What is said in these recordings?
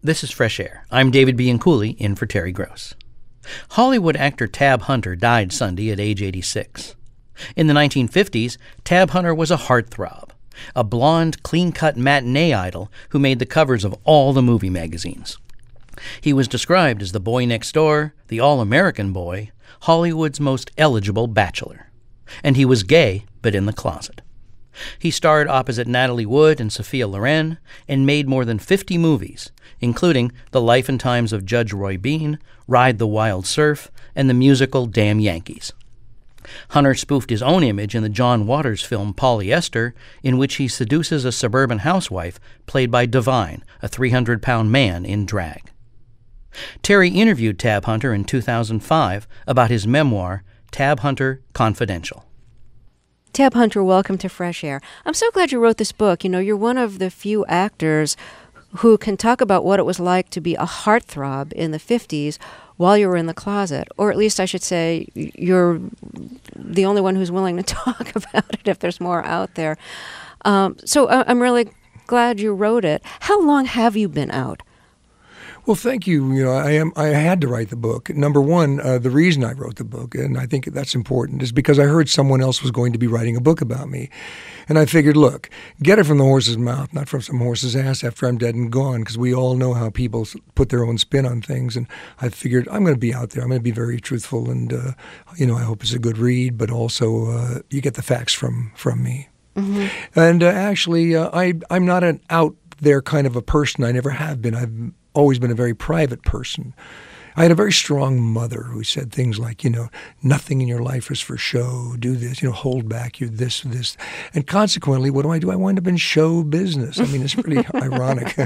This is Fresh Air. I'm David Bianculli, in for Terry Gross. Hollywood actor Tab Hunter died Sunday at age 86. In the 1950s, Tab Hunter was a heartthrob, a blonde, clean-cut matinee idol who made the covers of all the movie magazines. He was described as the boy next door, the all-American boy, Hollywood's most eligible bachelor. And he was gay, but in the closet. He starred opposite Natalie Wood and Sophia Loren and made more than 50 movies, including The Life and Times of Judge Roy Bean, Ride the Wild Surf, and the musical Damn Yankees. Hunter spoofed his own image in the John Waters film Polyester, in which he seduces a suburban housewife played by Divine, a 300-pound man in drag. Terry interviewed Tab Hunter in 2005 about his memoir, Tab Hunter Confidential. Tab Hunter, welcome to Fresh Air. I'm so glad you wrote this book. You know, you're one of the few actors who can talk about what it was like to be a heartthrob in the 50s while you were in the closet. Or at least I should say you're the only one who's willing to talk about it if there's more out there. So I'm really glad you wrote it. How long have you been out? Well, thank you. You know, I had to write the book. Number one, the reason I wrote the book, and I think that's important, is because I heard someone else was going to be writing a book about me. And I figured, look, get it from the horse's mouth, not from some horse's ass after I'm dead and gone, because we all know how people put their own spin on things. And I figured I'm going to be out there. I'm going to be very truthful, and, I hope it's a good read, but also you get the facts from me. Mm-hmm. And actually, I'm not an out there kind of a person. I never have been. I've always been a very private person. I had a very strong mother who said things like, nothing in your life is for show, do this, hold back, you're this. And consequently, what do? I wind up in show business. I mean, it's pretty ironic.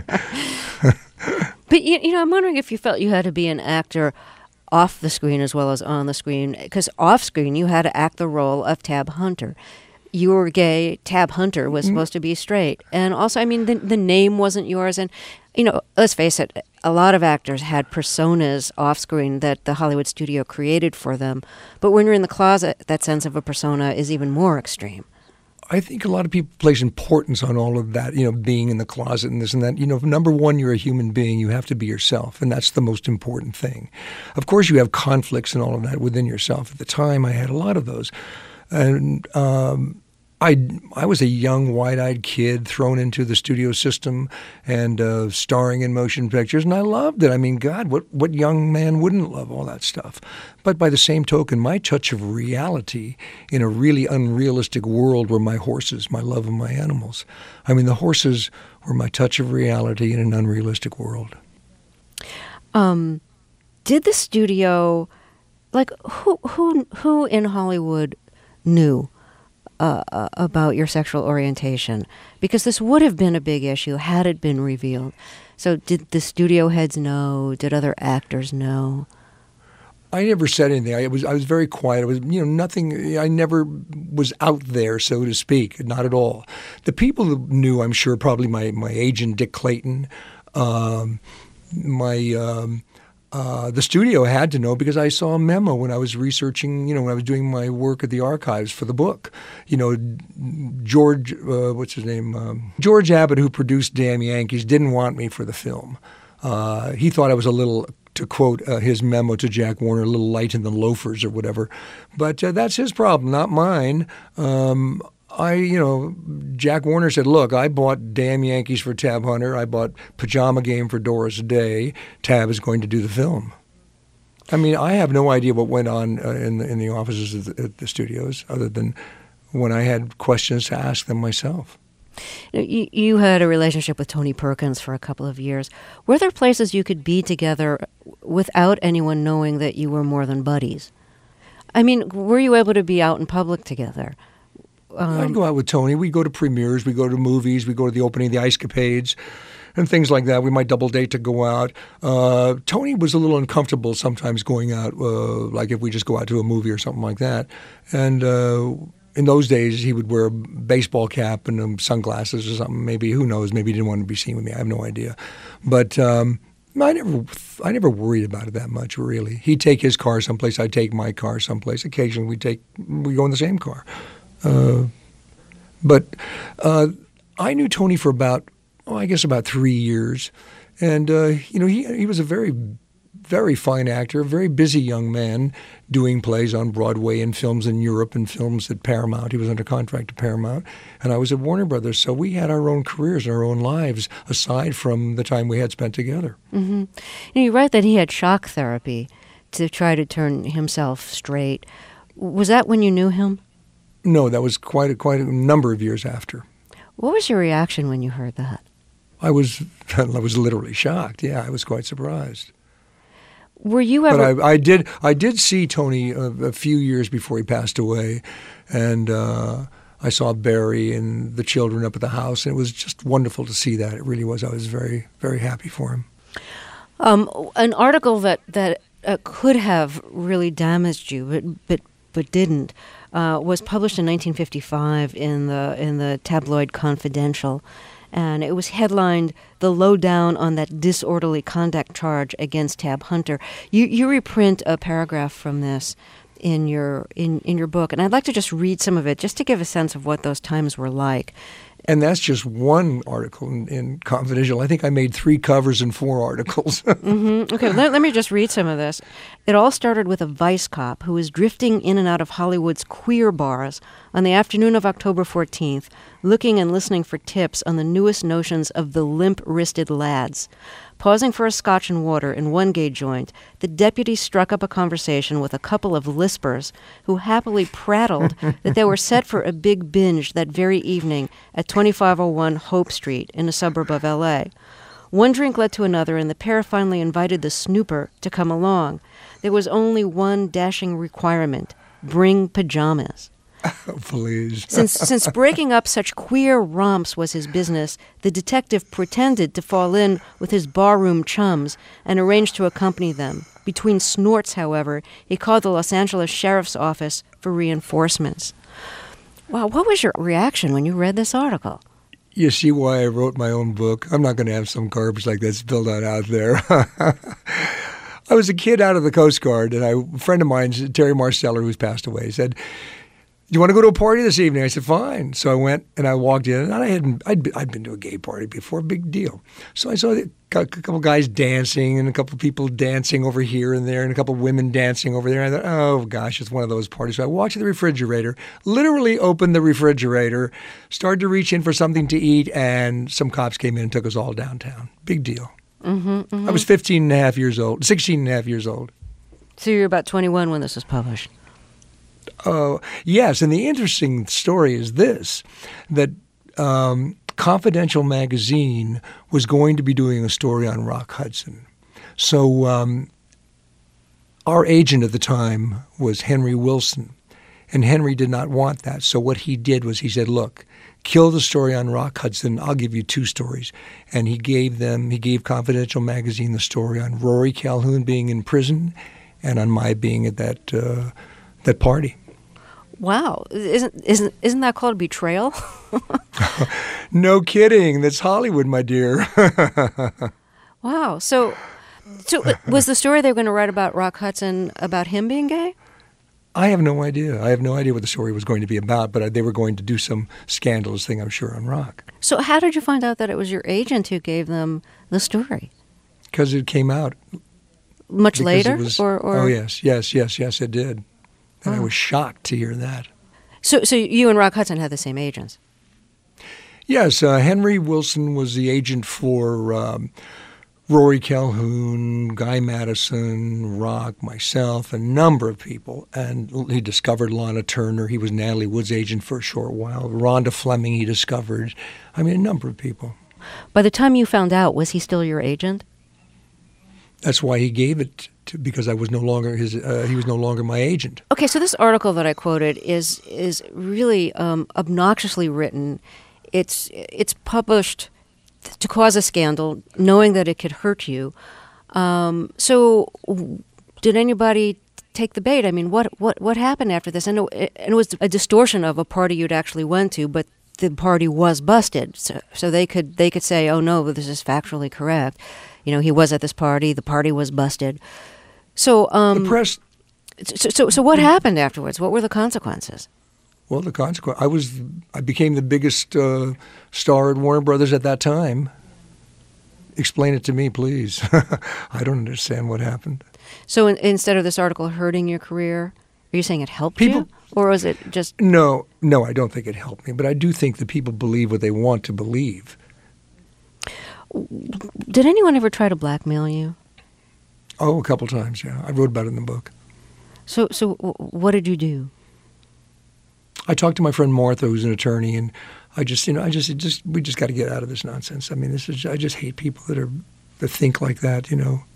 But, I'm wondering if you felt you had to be an actor off the screen as well as on the screen, because off screen you had to act the role of Tab Hunter. You were gay, Tab Hunter was supposed to be straight. And also, I mean, the name wasn't yours. And, let's face it, a lot of actors had personas off screen that the Hollywood studio created for them. But when you're in the closet, that sense of a persona is even more extreme. I think a lot of people place importance on all of that, being in the closet and this and that. Number one, you're a human being. You have to be yourself, and that's the most important thing. Of course, you have conflicts and all of that within yourself. At the time, I had a lot of those. And I was a young, wide-eyed kid thrown into the studio system and starring in motion pictures, and I loved it. I mean, God, what young man wouldn't love all that stuff? But by the same token, my touch of reality in a really unrealistic world were my horses, my love of my animals. I mean, the horses were my touch of reality in an unrealistic world. Did the studio, who in Hollywood knew about your sexual orientation? Because this would have been a big issue had it been revealed. So did the studio heads know? Did other actors know? I never said anything. I was very quiet. I was, nothing. I never was out there, so to speak. Not at all. The people who knew, I'm sure, probably my agent Dick Clayton, the studio had to know because I saw a memo when I was researching, when I was doing my work at the archives for the book. George, what's his name? George Abbott, who produced Damn Yankees, didn't want me for the film. He thought I was a little, to quote his memo to Jack Warner, a little light in the loafers or whatever. But that's his problem, not mine. Jack Warner said, look, I bought Damn Yankees for Tab Hunter. I bought Pajama Game for Doris Day. Tab is going to do the film. I mean, I have no idea what went on in the offices at the studios other than when I had questions to ask them myself. You had a relationship with Tony Perkins for a couple of years. Were there places you could be together without anyone knowing that you were more than buddies? I mean, were you able to be out in public together? I'd go out with Tony. We'd go to premieres. We'd go to movies. We'd go to the opening of the Ice Capades and things like that. We might double date to go out. Tony was a little uncomfortable sometimes going out, like if we just go out to a movie or something like that. And in those days, he would wear a baseball cap and sunglasses or something. Maybe, who knows? Maybe he didn't want to be seen with me. I have no idea. But I never worried about it that much, really. He'd take his car someplace. I'd take my car someplace. Occasionally, we go in the same car. But I knew Tony for about 3 years, And, he was a very, very fine actor, a very busy young man doing plays on Broadway and films in Europe and films at Paramount. He was under contract to Paramount. And I was at Warner Brothers. So we had our own careers, our own lives, aside from the time we had spent together. Mm-hmm. And you write that he had shock therapy to try to turn himself straight. Was that when you knew him? No, that was quite a number of years after. What was your reaction when you heard that? I was literally shocked. Yeah, I was quite surprised. Were you ever? But I did see Tony a few years before he passed away, and I saw Barry and the children up at the house, and it was just wonderful to see that. It really was. I was very, very happy for him. An article that could have really damaged you, but didn't, was published in 1955 in the tabloid Confidential. And it was headlined "The Lowdown on That Disorderly Conduct Charge Against Tab Hunter." You reprint a paragraph from this in your book, and I'd like to just read some of it, just to give a sense of what those times were like. And that's just one article in Confidential. I think I made 3 covers and 4 articles. Mm-hmm. Okay, let me just read some of this. It all started with a vice cop who was drifting in and out of Hollywood's queer bars on the afternoon of October 14th, looking and listening for tips on the newest notions of the limp-wristed lads. Pausing for a scotch and water in one gay joint, the deputy struck up a conversation with a couple of lispers who happily prattled that they were set for a big binge that very evening at 2501 Hope Street in a suburb of L.A. One drink led to another, and the pair finally invited the snooper to come along. There was only one dashing requirement: bring pajamas. Oh, please. Since breaking up such queer romps was his business, the detective pretended to fall in with his barroom chums and arranged to accompany them. Between snorts, however, he called the Los Angeles Sheriff's Office for reinforcements. Wow, what was your reaction when you read this article? You see why I wrote my own book? I'm not going to have some garbage like that spilled out there. I was a kid out of the Coast Guard, and a friend of mine, Terry Marsteller, who's passed away, said, "Do you want to go to a party this evening?" I said, "Fine." So I went and I walked in, and I'd been to a gay party before, big deal. So I saw a couple guys dancing and a couple people dancing over here and there and a couple women dancing over there. And I thought, oh gosh, it's one of those parties. So I walked to the refrigerator, literally opened the refrigerator, started to reach in for something to eat, and some cops came in and took us all downtown. Big deal. Mm-hmm, mm-hmm. I was 16 and a half years old. So you were about 21 when this was published. Yes, and the interesting story is this, that Confidential magazine was going to be doing a story on Rock Hudson. So our agent at the time was Henry Wilson, and Henry did not want that. So what he did was he said, "Look, kill the story on Rock Hudson. I'll give you 2 stories." And he gave Confidential magazine the story on Rory Calhoun being in prison and on my being at that party. Wow, isn't that called betrayal? No kidding. That's Hollywood, my dear. Wow. So was the story they were going to write about Rock Hudson about him being gay? I have no idea. I have no idea what the story was going to be about, but they were going to do some scandalous thing, I'm sure, on Rock. So how did you find out that it was your agent who gave them the story? Because it came out. Much later? Or? Oh, yes, it did. And I was shocked to hear that. So you and Rock Hudson had the same agents? Yes, Henry Wilson was the agent for Rory Calhoun, Guy Madison, Rock, myself, a number of people. And he discovered Lana Turner. He was Natalie Wood's agent for a short while. Rhonda Fleming he discovered. I mean, a number of people. By the time you found out, was he still your agent? That's why he gave it because I was no longer he was no longer my agent. Okay, so this article that I quoted is really obnoxiously written. It's published to cause a scandal, knowing that it could hurt you. So, did anybody take the bait? I mean, what happened after this? And it was a distortion of a party you'd actually went to, but the party was busted. So they could say, "Oh no, this is factually correct. You know, he was at this party. The party was busted." So the press. So what happened afterwards? What were the consequences? Well, the consequence. I became the biggest star at Warner Brothers at that time. explain it to me, please. I don't understand what happened. So instead of this article hurting your career, are you saying it helped you? Or was it just... No, I don't think it helped me. But I do think that people believe what they want to believe. Did anyone ever try to blackmail you? Oh, a couple times, yeah. I wrote about it in the book. So what did you do? I talked to my friend Martha, who's an attorney, and we just got to get out of this nonsense. I mean, I just hate people that think like that.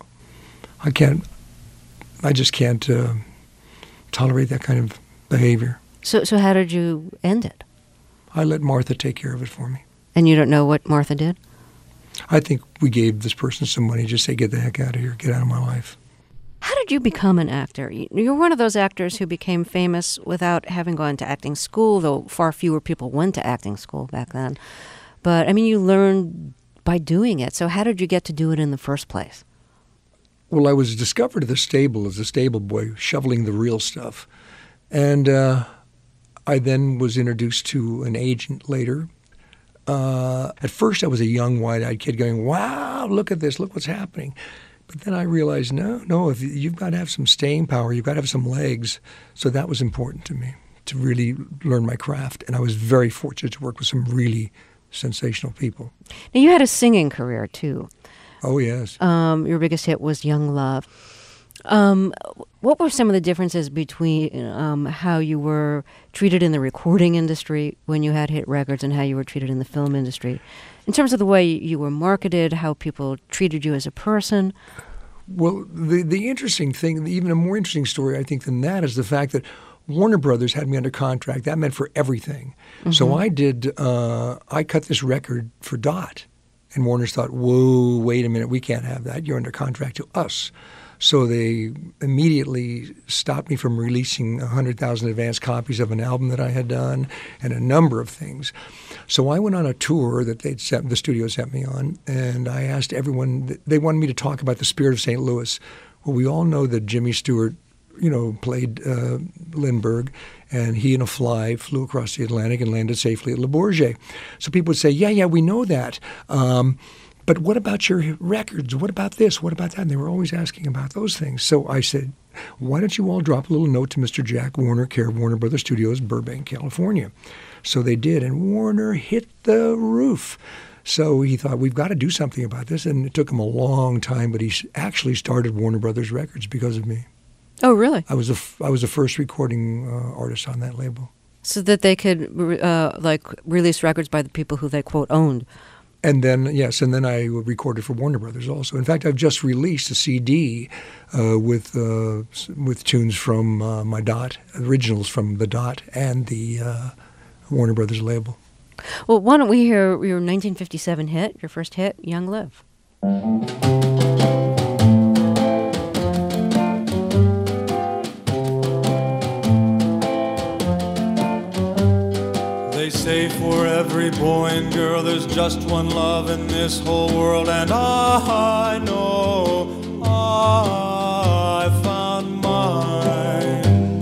I just can't tolerate that kind of behavior. So how did you end it? I let Martha take care of it for me. And you don't know what Martha did? I think we gave this person some money, just say, get the heck out of here, get out of my life. How did you become an actor? You're one of those actors who became famous without having gone to acting school, though far fewer people went to acting school back then. But, I mean, you learned by doing it. So how did you get to do it in the first place? Well, I was discovered at the stable as a stable boy, shoveling the real stuff. And I then was introduced to an agent later. At first, I was a young, wide-eyed kid going, wow, look at this, look what's happening. But then I realized, no, if you've got to have some staying power, you've got to have some legs. So that was important to me, to really learn my craft. And I was very fortunate to work with some really sensational people. Now, you had a singing career, too. Oh, yes. Your biggest hit was Young Love. What were some of the differences between how you were treated in the recording industry when you had hit records and how you were treated in the film industry? In terms of the way you were marketed, how people treated you as a person? Well, the interesting thing, even a more interesting story, I think, than that is the fact that Warner Brothers had me under contract. That meant for everything. Mm-hmm. So I cut this record for Dot. And Warner's thought, whoa, wait a minute, we can't have that. You're under contract to us. So they immediately stopped me from releasing 100,000 advance copies of an album that I had done and a number of things. So I went on a tour that the studio sent me on, and I asked everyone, they wanted me to talk about the spirit of St. Louis. Well, we all know that Jimmy Stewart, played Lindbergh, and he in a fly flew across the Atlantic and landed safely at Le Bourget. So people would say, yeah, we know that. But what about your records? What about this? What about that? And they were always asking about those things. So I said, why don't you all drop a little note to Mr. Jack Warner, care of Warner Brothers Studios, Burbank, California. So they did, and Warner hit the roof. So he thought, we've got to do something about this. And it took him a long time, but he actually started Warner Brothers Records because of me. Oh, really? I was the first recording artist on that label. So that they could release records by the people who they, quote, owned. And then I recorded for Warner Brothers also. In fact, I've just released a CD with tunes from my Dot, originals from the Dot and the Warner Brothers label. Well, why don't we hear your 1957 hit, your first hit, Young Love? They say for every boy and girl there's just one love in this whole world, and I know I found mine.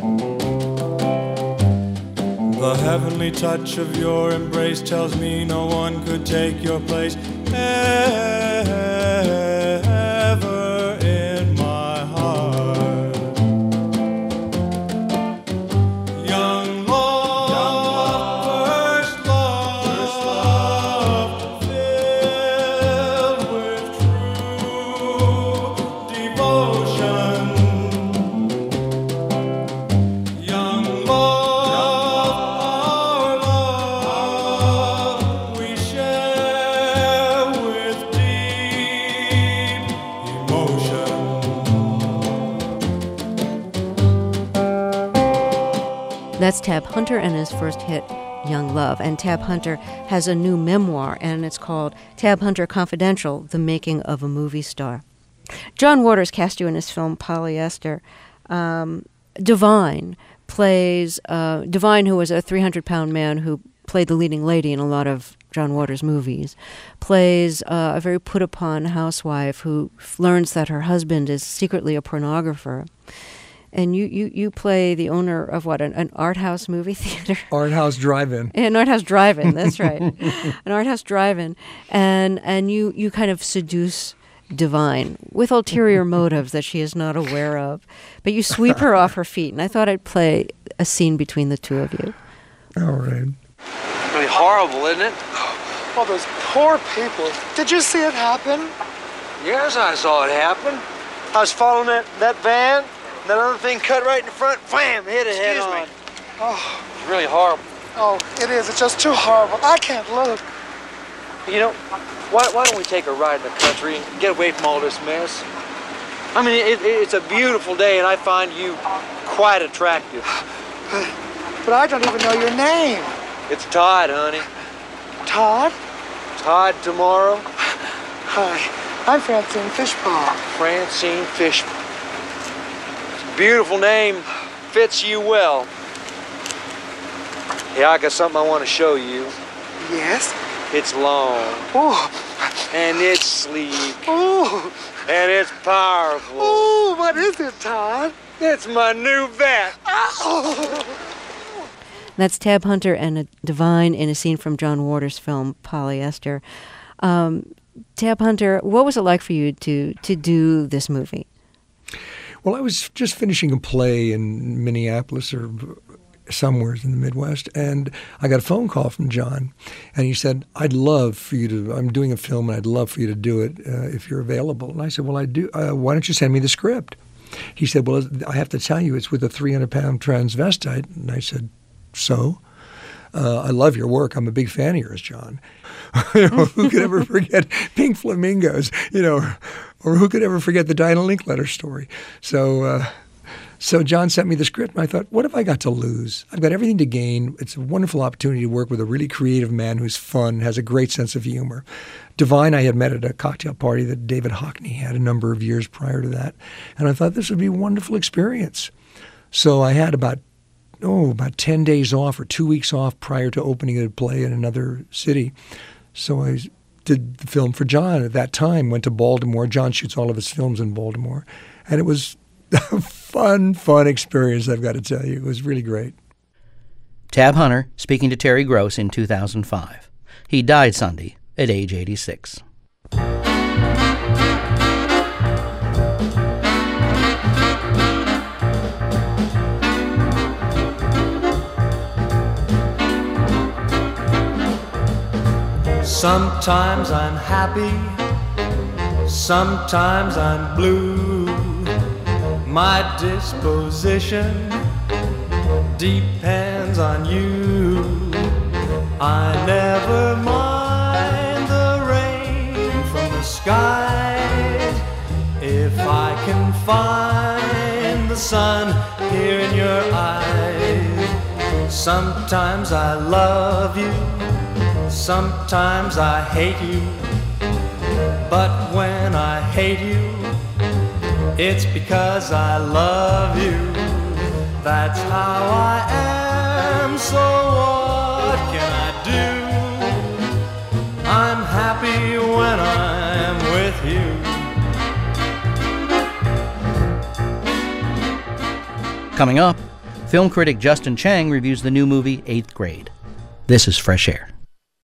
The heavenly touch of your embrace tells me no one could take your place ever in my heart. Young love, first love, filled with true devotion. Young love, our love we share with deep emotion. That's Tab Hunter and his first hit, Young Love. And Tab Hunter has a new memoir, and it's called Tab Hunter Confidential, The Making of a Movie Star. John Waters cast you in his film Polyester. Divine, who was a 300-pound man who played the leading lady in a lot of John Waters movies, plays a very put-upon housewife who learns that her husband is secretly a pornographer. And you play the owner of what, an art house movie theater? Art House Drive-In. An art house drive-in, that's right. An art house drive-in. And you kind of seduce Divine with ulterior motives that she is not aware of. But you sweep her off her feet, and I thought I'd play a scene between the two of you. All right. Really horrible, isn't it? Oh, those poor people. Did you see it happen? Yes, I saw it happen. I was following that van, and that other thing cut right in the front, wham, hit it head on. Oh. It's really horrible. Oh, it is. It's just too horrible. I can't look. You know, why don't we take a ride in the country and get away from all this mess? I mean, it's a beautiful day, and I find you quite attractive. But I don't even know your name. It's Todd, honey. Todd? Todd Tomorrow. Hi, I'm Francine Fishpaw. Francine Fishpaw. It's a beautiful name. Fits you well. Yeah, I got something I want to show you. Yes? It's long. Oh. And it's sleek. Oh. And it's powerful. Oh, what is it, Todd? It's my new vet. Oh. That's Tab Hunter and Divine in a scene from John Waters' film Polyester. Tab Hunter, what was it like for you to do this movie? Well, I was just finishing a play in Minneapolis or somewhere in the Midwest, and I got a phone call from John, and he said, I'm doing a film, and I'd love for you to do it if you're available. And I said, well, I do. Why don't you send me the script? He said, well, I have to tell you, it's with a 300-pound transvestite. And I said, so? I love your work. I'm a big fan of yours, John. Who could ever forget Pink Flamingos, or who could ever forget the Dinah Linkletter story? So John sent me the script, and I thought, what have I got to lose? I've got everything to gain. It's a wonderful opportunity to work with a really creative man who's fun, has a great sense of humor. Divine I had met at a cocktail party that David Hockney had a number of years prior to that, and I thought this would be a wonderful experience. So I had about 10 days off or 2 weeks off prior to opening a play in another city. So I did the film for John at that time, went to Baltimore. John shoots all of his films in Baltimore, and it was a fun experience, I've got to tell you. It was really great. Tab Hunter speaking to Terry Gross in 2005. He died Sunday at age 86. Sometimes I'm happy, sometimes I'm blue. My disposition depends on you. I never mind the rain from the skies if I can find the sun here in your eyes. Sometimes I love you, sometimes I hate you, but when I hate you, it's because I love you. That's how I am, so what can I do? I'm happy when I'm with you. Coming up, film critic Justin Chang reviews the new movie 8th Grade. This is Fresh Air.